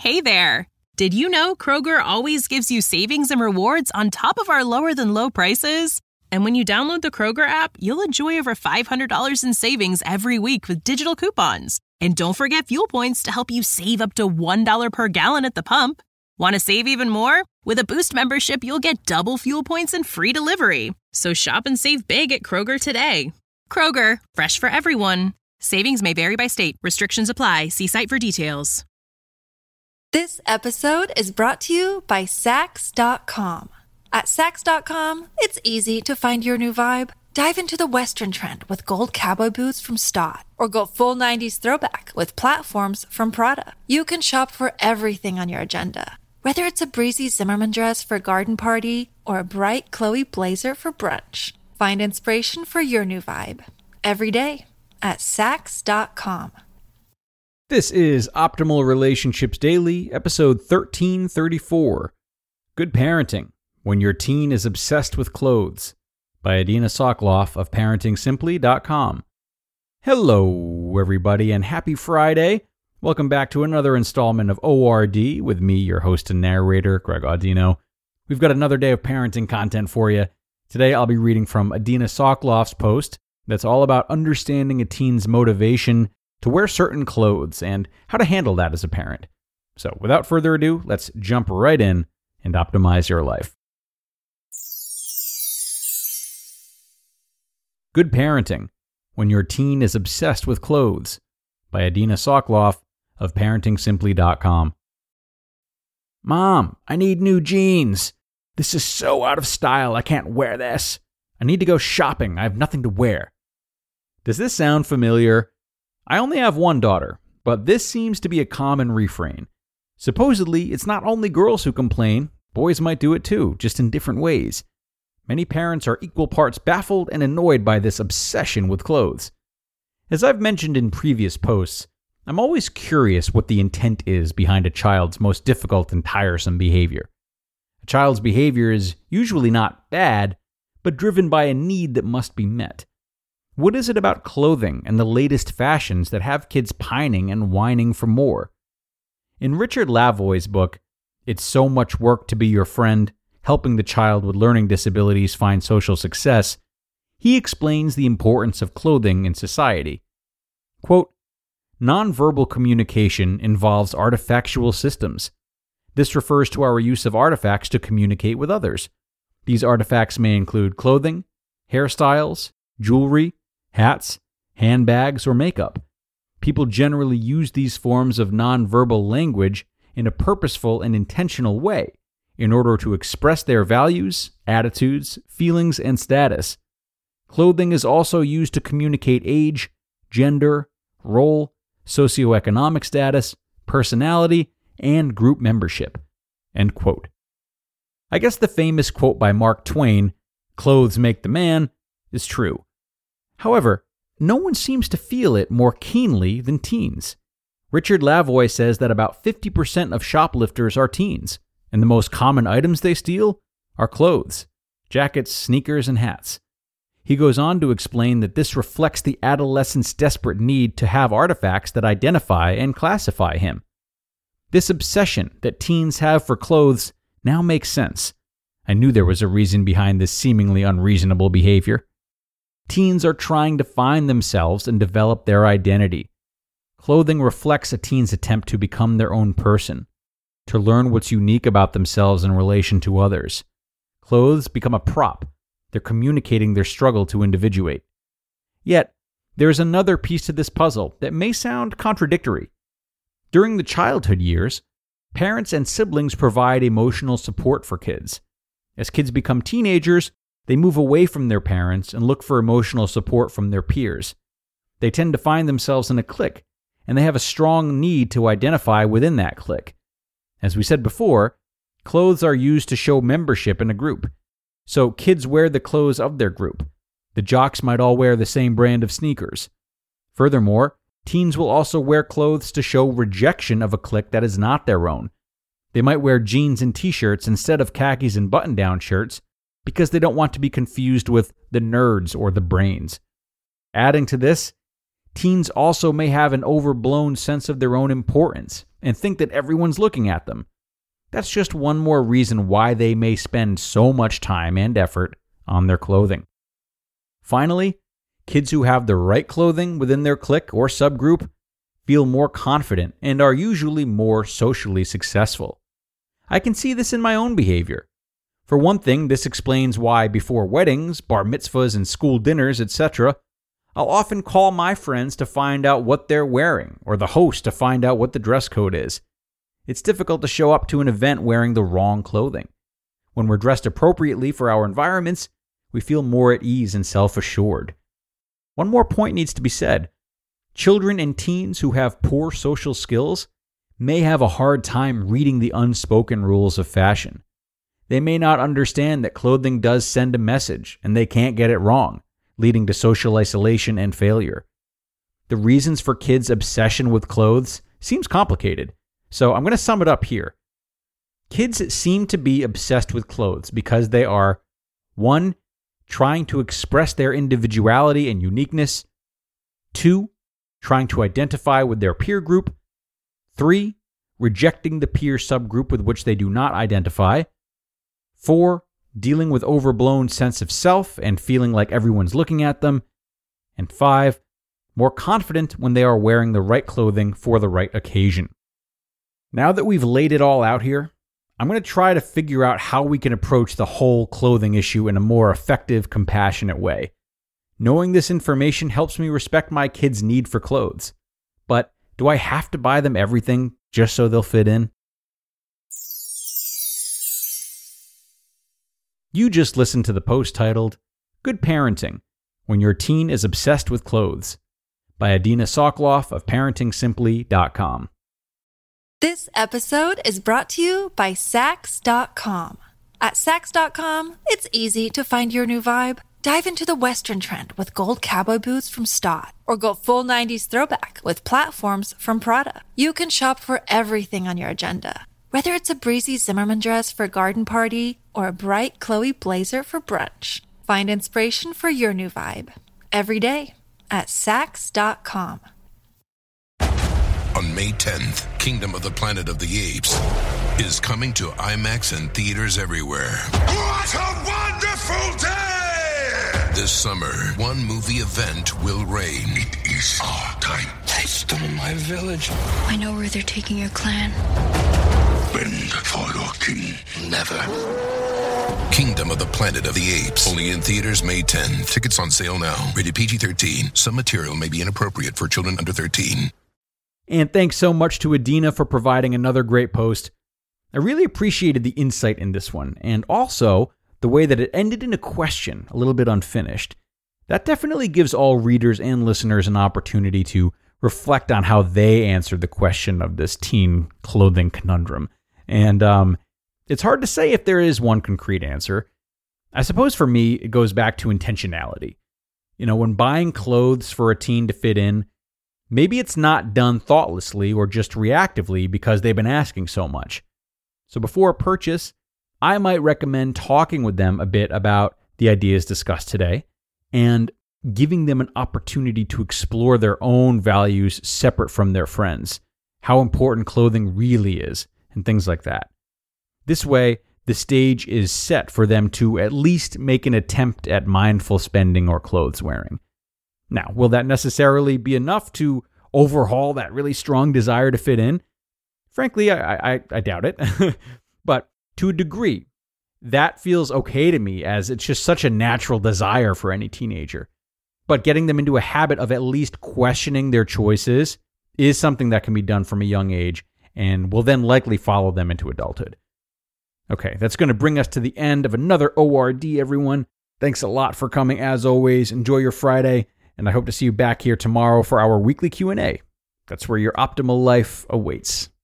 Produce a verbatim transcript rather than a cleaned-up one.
Hey there! Did you know Kroger always gives you savings and rewards on top of our lower-than-low prices? And when you download the Kroger app, you'll enjoy over five hundred dollars in savings every week with digital coupons. And don't forget fuel points to help you save up to one dollar per gallon at the pump. Want to save even more? With a Boost membership, you'll get double fuel points and free delivery. So shop and save big at Kroger today. Kroger, fresh for everyone. Savings may vary by state. Restrictions apply. See site for details. This episode is brought to you by Sax dot com. At Sax dot com, it's easy to find your new vibe. Dive into the Western trend with gold cowboy boots from Stott, or go full nineties throwback with platforms from Prada. You can shop for everything on your agenda, whether it's a breezy Zimmermann dress for a garden party or a bright Chloe blazer for brunch. Find inspiration for your new vibe every day at Sax dot com. This is Optimal Relationships Daily, episode thirteen thirty-four. Good Parenting When Your Teen is Obsessed with Clothes, by Adina Sokoloff of parenting simply dot com. Hello, everybody, and happy Friday. Welcome back to another installment of O R D with me, your host and narrator, Greg Audino. We've got another day of parenting content for you. Today, I'll be reading from Adina Sokoloff's post that's all about understanding a teen's motivation to wear certain clothes and how to handle that as a parent. So, without further ado, let's jump right in and optimize your life. Good Parenting When Your Teen is Obsessed with Clothes, by Adina Sokoloff of parenting simply dot com. Mom, I need new jeans. This is so out of style, I can't wear this. I need to go shopping, I have nothing to wear. Does this sound familiar? I only have one daughter, but this seems to be a common refrain. Supposedly, it's not only girls who complain, boys might do it too, just in different ways. Many parents are equal parts baffled and annoyed by this obsession with clothes. As I've mentioned in previous posts, I'm always curious what the intent is behind a child's most difficult and tiresome behavior. A child's behavior is usually not bad, but driven by a need that must be met. What is it about clothing and the latest fashions that have kids pining and whining for more? In Richard Lavoie's book, It's So Much Work to Be Your Friend, Helping the Child with Learning Disabilities Find Social Success, he explains the importance of clothing in society. Quote, "Nonverbal communication involves artifactual systems. This refers to our use of artifacts to communicate with others. These artifacts may include clothing, hairstyles, jewelry, hats, handbags, or makeup. People generally use these forms of nonverbal language in a purposeful and intentional way in order to express their values, attitudes, feelings, and status. Clothing is also used to communicate age, gender, role, socioeconomic status, personality, and group membership." End quote. I guess the famous quote by Mark Twain, "Clothes make the man," is true. However, no one seems to feel it more keenly than teens. Richard Lavoie says that about fifty percent of shoplifters are teens, and the most common items they steal are clothes, jackets, sneakers, and hats. He goes on to explain that this reflects the adolescent's desperate need to have artifacts that identify and classify him. This obsession that teens have for clothes now makes sense. I knew there was a reason behind this seemingly unreasonable behavior. Teens are trying to find themselves and develop their identity. Clothing reflects a teen's attempt to become their own person, to learn what's unique about themselves in relation to others. Clothes become a prop. They're communicating their struggle to individuate. Yet, there's another piece to this puzzle that may sound contradictory. During the childhood years, parents and siblings provide emotional support for kids. As kids become teenagers, they move away from their parents and look for emotional support from their peers. They tend to find themselves in a clique, and they have a strong need to identify within that clique. As we said before, clothes are used to show membership in a group. So kids wear the clothes of their group. The jocks might all wear the same brand of sneakers. Furthermore, teens will also wear clothes to show rejection of a clique that is not their own. They might wear jeans and t-shirts instead of khakis and button-down shirts because they don't want to be confused with the nerds or the brains. Adding to this, teens also may have an overblown sense of their own importance and think that everyone's looking at them. That's just one more reason why they may spend so much time and effort on their clothing. Finally, kids who have the right clothing within their clique or subgroup feel more confident and are usually more socially successful. I can see this in my own behavior. For one thing, this explains why before weddings, bar mitzvahs, and school dinners, et cetera, I'll often call my friends to find out what they're wearing, or the host to find out what the dress code is. It's difficult to show up to an event wearing the wrong clothing. When we're dressed appropriately for our environments, we feel more at ease and self-assured. One more point needs to be said. Children and teens who have poor social skills may have a hard time reading the unspoken rules of fashion. They may not understand that clothing does send a message, and they can't get it wrong, leading to social isolation and failure. The reasons for kids' obsession with clothes seems complicated, so I'm going to sum it up here. Kids seem to be obsessed with clothes because they are, one, trying to express their individuality and uniqueness, two, trying to identify with their peer group, three, rejecting the peer subgroup with which they do not identify, four, dealing with overblown sense of self and feeling like everyone's looking at them, and five, more confident when they are wearing the right clothing for the right occasion. Now that we've laid it all out here, I'm going to try to figure out how we can approach the whole clothing issue in a more effective, compassionate way. Knowing this information helps me respect my kids' need for clothes. But do I have to buy them everything just so they'll fit in? You just listened to the post titled, Good Parenting, When Your Teen is Obsessed with Clothes, by Adina Sokoloff of parenting simply dot com. This episode is brought to you by Sax dot com. At Sax dot com, it's easy to find your new vibe. Dive into the Western trend with gold cowboy boots from Stott, or go full nineties throwback with platforms from Prada. You can shop for everything on your agenda, whether it's a breezy Zimmermann dress for a garden party or a bright Chloe blazer for brunch. Find inspiration for your new vibe every day at Sax dot com. On May tenth, Kingdom of the Planet of the Apes is coming to IMAX and theaters everywhere. What a wonderful day! This summer, one movie event will reign. It is our time. They stole my village. I know where they're taking your clan. Bend for your king. Never. Kingdom of the Planet of the Apes. Only in theaters May tenth. Tickets on sale now. Rated P G thirteen. Some material may be inappropriate for children under thirteen. And thanks so much to Adina for providing another great post. I really appreciated the insight in this one, and also the way that it ended in a question, a little bit unfinished. That definitely gives all readers and listeners an opportunity to reflect on how they answered the question of this teen clothing conundrum. And um, it's hard to say if there is one concrete answer. I suppose for me, it goes back to intentionality. You know, when buying clothes for a teen to fit in, maybe it's not done thoughtlessly or just reactively because they've been asking so much. So before a purchase, I might recommend talking with them a bit about the ideas discussed today and giving them an opportunity to explore their own values separate from their friends, how important clothing really is, and things like that. This way, the stage is set for them to at least make an attempt at mindful spending or clothes wearing. Now, will that necessarily be enough to overhaul that really strong desire to fit in? Frankly, I, I, I doubt it. But to a degree, that feels okay to me, as it's just such a natural desire for any teenager. But getting them into a habit of at least questioning their choices is something that can be done from a young age and will then likely follow them into adulthood. Okay, that's going to bring us to the end of another O R D, everyone. Thanks a lot for coming, as always. Enjoy your Friday. And I hope to see you back here tomorrow for our weekly Q and A. That's where your optimal life awaits.